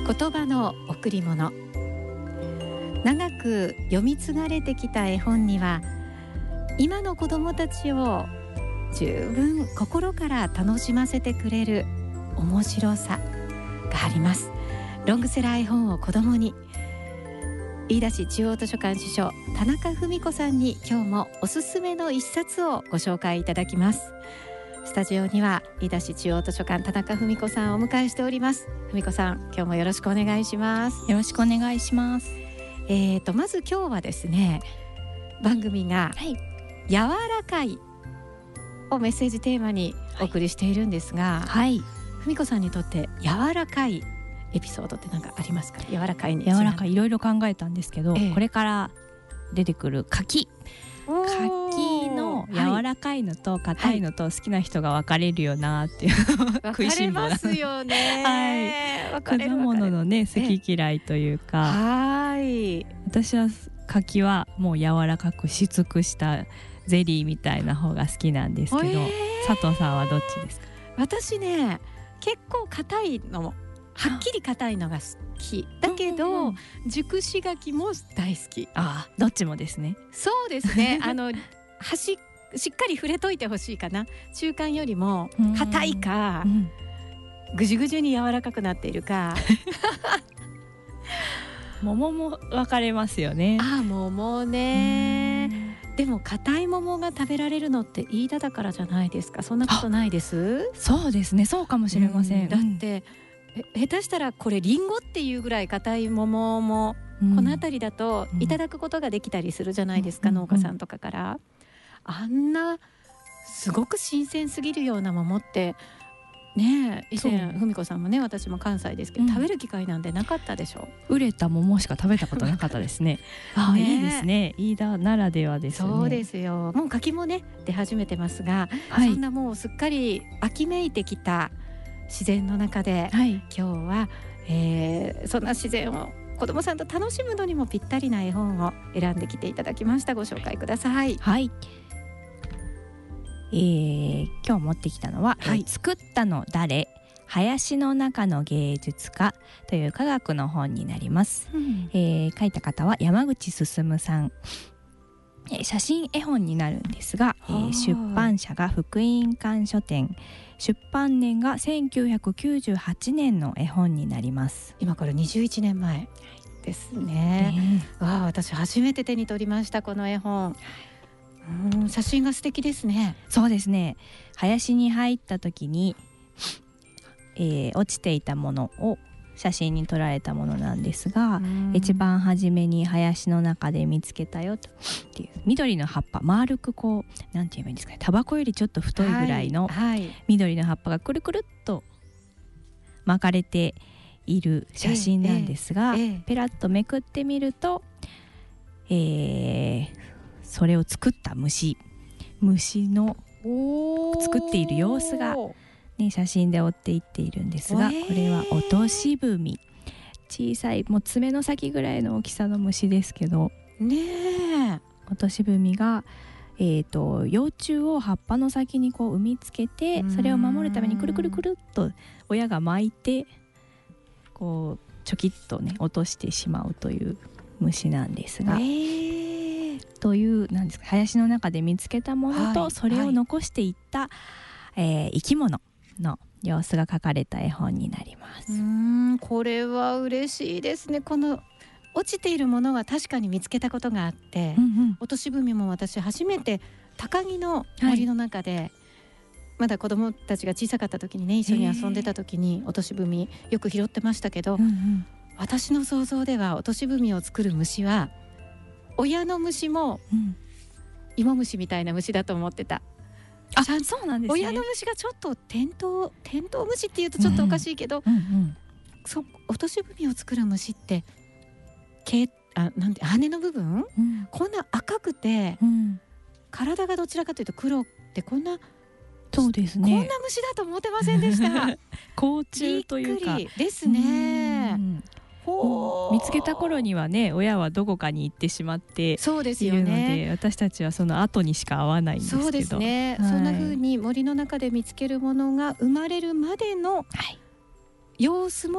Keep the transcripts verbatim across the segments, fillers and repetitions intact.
言葉の贈り物。長く読み継がれてきた絵本には今の子どもたちを十分心から楽しませてくれる面白さがあります。ロングセラー絵本を子どもに、飯田市中央図書館司書田中文子さんに今日もおすすめの一冊をご紹介いただきます。スタジオには飯田市中央図書館田中文子さんをお迎えしております。文子さん、今日もよろしくお願いします。 よろしくお願いします。 えーとまず今日はですね、番組が、はい、柔らかいをメッセージテーマにお送りしているんですが、はい、文子さんにとって柔らかいエピソードって何かありますか？柔らかいに柔らかいいろいろ考えたんですけど、ええ、これから出てくる柿柿の柔らかいのと硬いのと好きな人が分かれるよなっていう、はい、食いしん坊分かれますよね、 はい、果物のね好き嫌いというか、 はい、 私は柿はもう柔らかくしつくしたゼリーみたいな方が好きなんですけど、えー、佐藤さんはどっちですか？ 私ね、結構硬いのもはっきり硬いのが好きだけど、うんうん、熟し柿も大好き。 ああ、どっちもですね。 そうですねあの端しっかり触れといてほしいかな。中間よりも硬いか、うん、ぐじゅぐじゅに柔らかくなっているか桃も分かれますよね。 ああ、桃ね。でも硬い桃が食べられるのって飯田だからじゃないですか？そんなことないです？ そうですね、そうかもしれません、うん、 だって下手したらこれリンゴっていうぐらい硬い桃もこの辺りだといただくことができたりするじゃないですか、うん、農家さんとかから。あんなすごく新鮮すぎるような桃ってねえ、以前文子さんもね、私も関西ですけど、うん、食べる機会なんてなかったでしょう。 売れた桃しか食べたことなかったですねあ、ね、いいですね、飯田ならではですね。 そうですよ。もう柿もね出始めてますが、はい、そんなもうすっかり秋めいてきた自然の中で、はい、今日は、えー、そんな自然を子どもさんと楽しむのにもぴったりな絵本を選んできていただきました。ご紹介ください。 はい、えー、今日持ってきたのは、はい、作ったの誰？林の中の芸術家という科学の本になります、うん、えー、書いた方は山口進さん。えー、写真絵本になるんですが、えー、出版社が福音館書店、出版年がせんきゅうひゃくきゅうじゅうはちねんの絵本になります。 今からにじゅういちねんまえですね、えー、わあ、私初めて手に取りましたこの絵本。うん、写真が素敵ですね。 そうですね、林に入った時に、えー、落ちていたものを写真に撮られたものなんですが、一番初めに林の中で見つけたよとっていう緑の葉っぱ、丸くこうなんて言えばいいんですかね、タバコよりちょっと太いぐらいの緑の葉っぱがくるくるっと巻かれている写真なんですが、えええ、ペラッとめくってみると、えー、それを作った虫虫の作っている様子がね、写真で追っていっているんですが、これはオトシブミ、小さいもう爪の先ぐらいの大きさの虫ですけどね、 オトシブミが、えーと、幼虫を葉っぱの先にこう産みつけて、それを守るためにくるくるくるっと親が巻いてこうチョキッとね落としてしまうという虫なんですが、えー、というなんですか、林の中で見つけたものと、はい、それを残していった、はい、えー、生き物の様子が描かれた絵本になります。 うーん、これは嬉しいですね。この落ちているものは確かに見つけたことがあって、うんうん、落とし踏みも私初めて高木の森の中で、はい、まだ子供たちが小さかった時にね、一緒に遊んでた時に落とし踏みよく拾ってましたけど、うんうん、私の想像では落とし踏みを作る虫は親の虫も芋虫みたいな虫だと思ってた。 あ、そうなんですね。 親の虫がちょっとテントウテントウムシっていうとちょっとおかしいけど、うんうんうん、そ落とし踏みを作る虫って毛あなんて羽の部分、うん、こんな赤くて、うん、体がどちらかというと黒ってこんなそうですね、 こんな虫だと思ってませんでした甲虫というかびっくりですね。 うんほ見つけた頃にはね、親はどこかに行ってしまっているので、そうですよね、私たちはその後にしか会わないんですけど、 そうですね、はい、そんな風に森の中で見つけるものが生まれるまでの様子も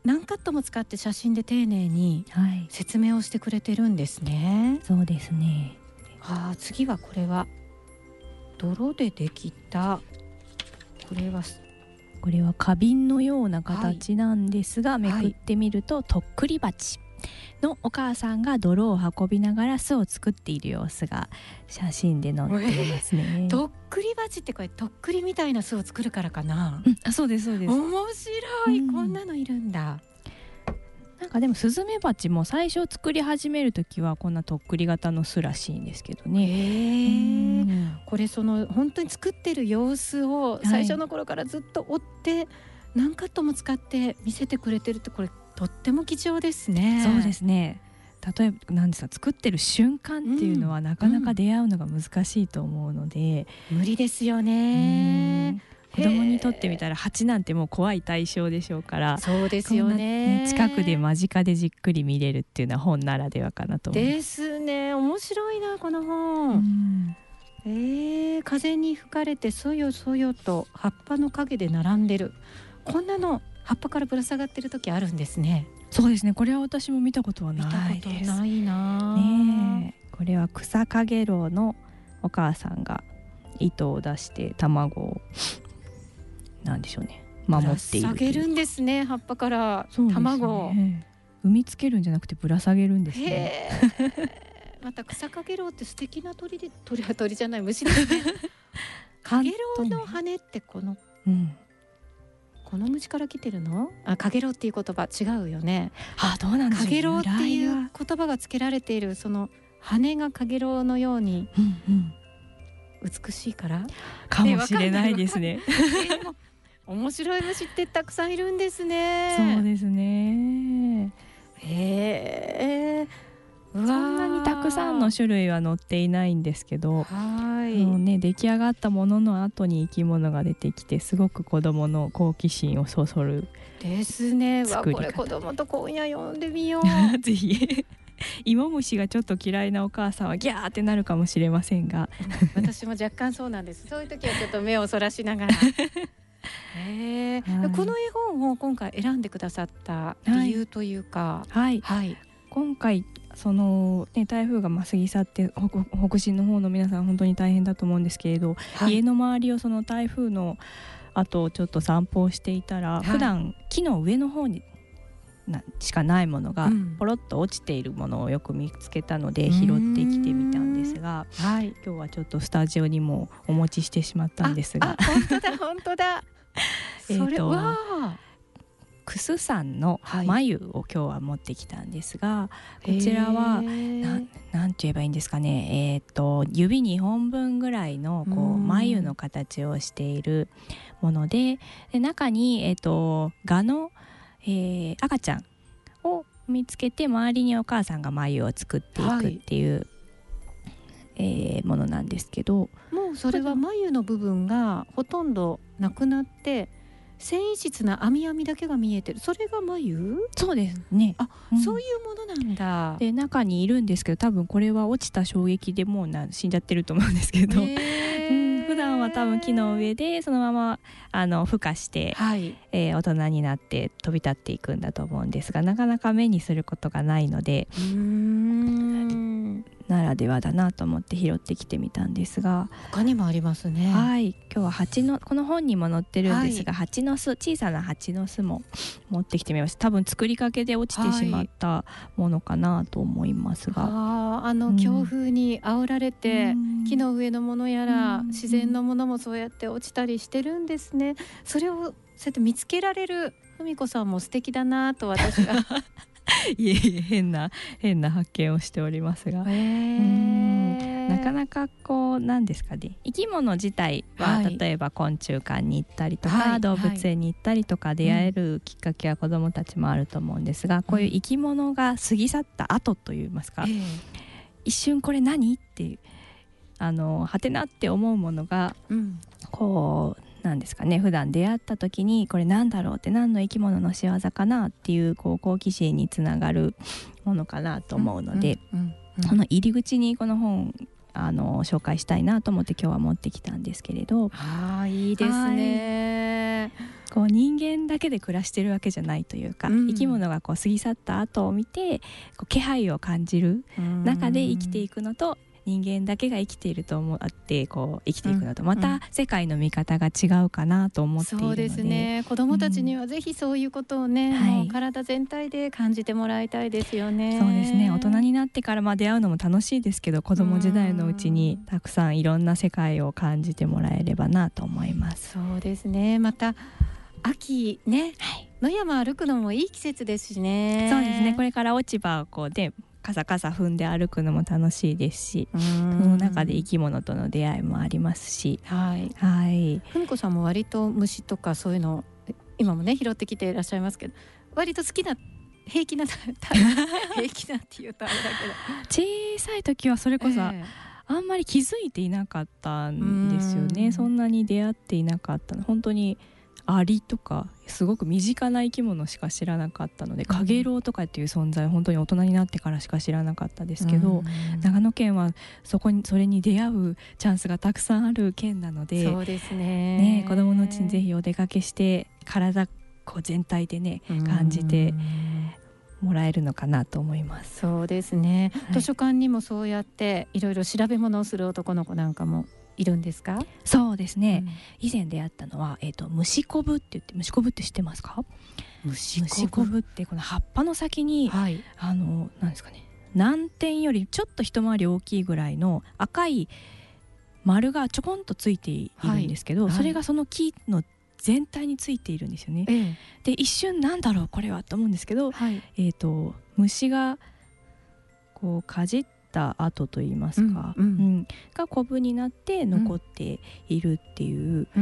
何カットも使って写真で丁寧にはい説明をしてくれてるんですね。 そうですね。 あー次はこれは泥でできた、これはこれは花瓶のような形なんですが、 いめくってみると、とっくり鉢のお母さんが泥を運びながら巣を作っている様子が写真で載っていますね。 とっくり鉢ってこれとっくりみたいな巣を作るからかな。 うん、あ、そうですそうです。 面白い、 うんこんなのいるんだ。 なんかでもスズメバチも最初作り始めるときはこんなとっくり型の巣らしいんですけどね。 へえ、 うんこれその本当に作ってる様子を最初の頃からずっと追って何カットも使って見せてくれてるって、これとっても貴重ですね。 そうですね。例えば何ですか、作ってる瞬間っていうのはなかなか出会うのが難しいと思うので、 無理ですよね。 うん子供にとってみたら蜂なんてもう怖い対象でしょうから、 そうですよこんなね。 ね近くで間近でじっくり見れるっていうのは本ならではかなと思います。 ですね。面白いなこのう本。 んえー、風に吹かれてそよそよと葉っぱの陰で並んでる。こんなの葉っぱからぶら下がってる時あるんですね。 そうですね。これは私も見たことは見たないことです。 ないな。 ねえ、これはクサカゲロウのお母さんが糸を出して卵をなんでしょうね、守っているぶら下げるんですね。葉っぱからそうですね、 卵を。 産みつけるんじゃなくてぶら下げるんですね。 へーまたクサカゲロウって素敵な鳥で、鳥は鳥じゃない虫ですね。カゲロウの羽ってこのうん、 この虫から来てるの？あ、カゲロウっていう言葉違うよね。 あ、どうなんでしょう。 カゲロウってい由来うは言葉がつけられているその羽がカゲロウのようにうんうん美しいからかもしれないですね。 えでも面白い虫ってたくさんいるんですね。 そうですね。 へえ。そそんなにたくさんの種類は載っていないんですけど、 はいそのね、出来上がったものの後に生き物が出てきてすごく子どもの好奇心をそそるですね。わ作り方これ子供と今夜読んでみよう。 ぜひ芋虫がちょっと嫌いなお母さんはギャーってなるかもしれませんが、 私も若干そうなんです。そういう時はちょっと目をそらしながらへーはいこの絵本を今回選んでくださった理由というか、 はい、 はい、 今回その、ね、台風がまあ過ぎ去って北北進の方の皆さん本当に大変だと思うんですけれど、 はい、 家の周りをその台風の後ちょっと散歩をしていたら、 はい普段木の上の方になしかないものがうんポロッと落ちているものをよく見つけたので拾ってきてみたんですが、 はい、 今日はちょっとスタジオにもお持ちしてしまったんですが、 ああ本当だ本当だえーとそれわあクスさんのはい眉を今日は持ってきたんですが、こちらはへーななんて言えばいいんですかね、えー、と指にほんぶんぐらいのこううん眉の形をしているもので、で中に、えー、と蛾の、えー赤ちゃんを見つけて周りにお母さんが眉を作っていくっていう、えーものなんですけど、 もうそれは眉の部分がほとんどなくなって繊維質な網網だけが見えてる、それが眉？ そうですね。 あ、 うんそういうものなんだ。 で中にいるんですけど、多分これは落ちた衝撃でもうな死んじゃってると思うんですけど、 へうんー普段は多分木の上でそのままあの孵化して、 はい、 えー大人になって飛び立っていくんだと思うんですが、なかなか目にすることがないのでうーんならではだなと思って拾ってきてみたんですが、 他にもありますね。 はい今日は蜂のこの本にも載ってるんですが、 は蜂の巣、小さな蜂の巣も持ってきてみました。多分作りかけで落ちてしまったものかなと思いますが、 あーあのうん強風に煽られて、 うん木の上のものやら、 うん自然のものもそうやって落ちたりしてるんですね。それをそうやって見つけられる文子さんも素敵だなと私はいえいえ変な変な発見をしておりますが、 へーなかなかこうなんですかね、生き物自体は、 はい例えば昆虫館に行ったりとか、 はい動物園に行ったりとか出会えるきっかけは子どもたちもあると思うんですが、こういう生き物が過ぎ去った後といいますか、 ええ一瞬これ何っていうあのはてなって思うものがうんこうなんですかね、普段出会った時にこれなんだろうって、何の生き物の仕業かなっていうこう好奇心につながるものかなと思うので、 うんうんうんこの入り口にこの本あの紹介したいなと思って今日は持ってきたんですけれど、 あーいいですね。 こう人間だけで暮らしてるわけじゃないというか、うん、生き物がこう過ぎ去った後を見てこう気配を感じる中で生きていくのと、人間だけが生きていると思ってこう生きていくのとまた世界の見方が違うかなと思っているので、 そうですね、子どもたちにはぜひそういうことをね、うん、もう体全体で感じてもらいたいですよね。 そうですね、大人になってからまあ出会うのも楽しいですけど、子ども時代のうちにたくさんいろんな世界を感じてもらえればなと思います。 そうですね、また秋ね、はい、野山歩くのもいい季節ですしね。 そうですね、これから落ち葉をこうでカサカサ踏んで歩くのも楽しいですし、その中で生き物との出会いもありますし、はい、はい、 ふみこさんも割と虫とかそういうの今もね拾ってきていらっしゃいますけど、割と好きな平気な平気なっていうとあれだけど、 小さい時はそれこそ、えー、あんまり気づいていなかったんですよね。そんなに出会っていなかったの、本当にアリとかすごく身近な生き物しか知らなかったので、カゲロウとかっていう存在本当に大人になってからしか知らなかったですけど、長野県はそこにそれに出会うチャンスがたくさんある県なので、 そうですね、 ね、子どものうちにぜひお出かけして体こう全体でね感じてもらえるのかなと思います。 そうですね、はい、図書館にもそうやっていろいろ調べ物をする男の子なんかもいるんですか？ そうですね、うん、以前出会ったのは、えーと、虫こぶって言って、虫こぶって知ってますか？虫こぶ、虫こぶってこの葉っぱの先に、はい、あのなんですかね、南天よりちょっと一回り大きいぐらいの赤い丸がちょこんとついているんですけど、はいはい、それがその木の全体についているんですよね、ええ、で一瞬なんだろうこれはと思うんですけど、はい、えーと、虫がこうかじって跡といいますか、うんうんうん、がコブになって残っているっていう、うん、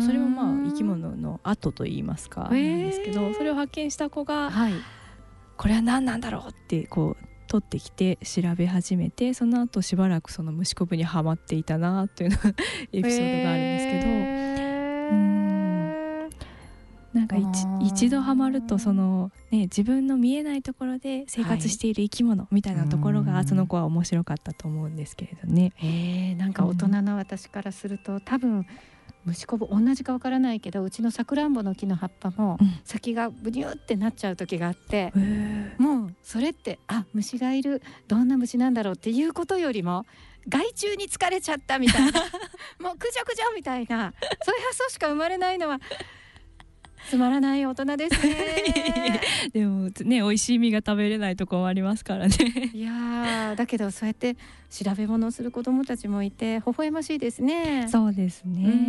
それもまあ生き物の跡といいますかなんですけど、それを発見した子が、はい、これは何なんだろうってこう取ってきて調べ始めて、その後しばらくその虫コブにはまっていたなというのエピソードがあるんですけど、うんなんか 一, 一度ハマるとその、ね、自分の見えないところで生活している生き物みたいなところが、はい、その子は面白かったと思うんですけれどね。 えー、なんか大人の私からすると、うん、多分虫こぶ同じかわからないけど、うちのさくらんぼの木の葉っぱも先がブニューってなっちゃう時があって、うん、もうそれってあ虫がいる、どんな虫なんだろうっていうことよりも害虫に疲れちゃったみたいなもうクジャクジャみたいなそういう発想しか生まれないのはつまらない大人ですねでもね、美味しい実が食べれないところもありますからねいやだけどそうやって調べ物をする子どもたちもいて微笑ましいですね。 そうですね、うんうん、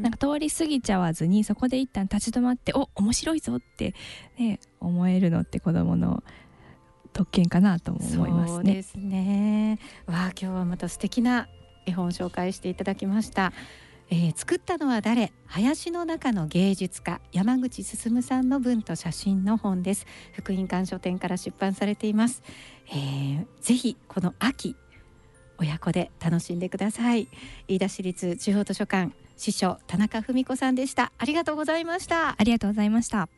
なんか通り過ぎちゃわずにそこで一旦立ち止まってお面白いぞって、ね、思えるのって子どもの特権かなとも思いますね。 そうですね。わあ、今日はまた素敵な絵本を紹介していただきました。えー、作ったのは誰？林の中の芸術家、山口進さんの文と写真の本です。福音館書店から出版されています。えー、ぜひこの秋親子で楽しんでください。飯田市立中央図書館司書田中文子さんでした。ありがとうございました。 ありがとうございました。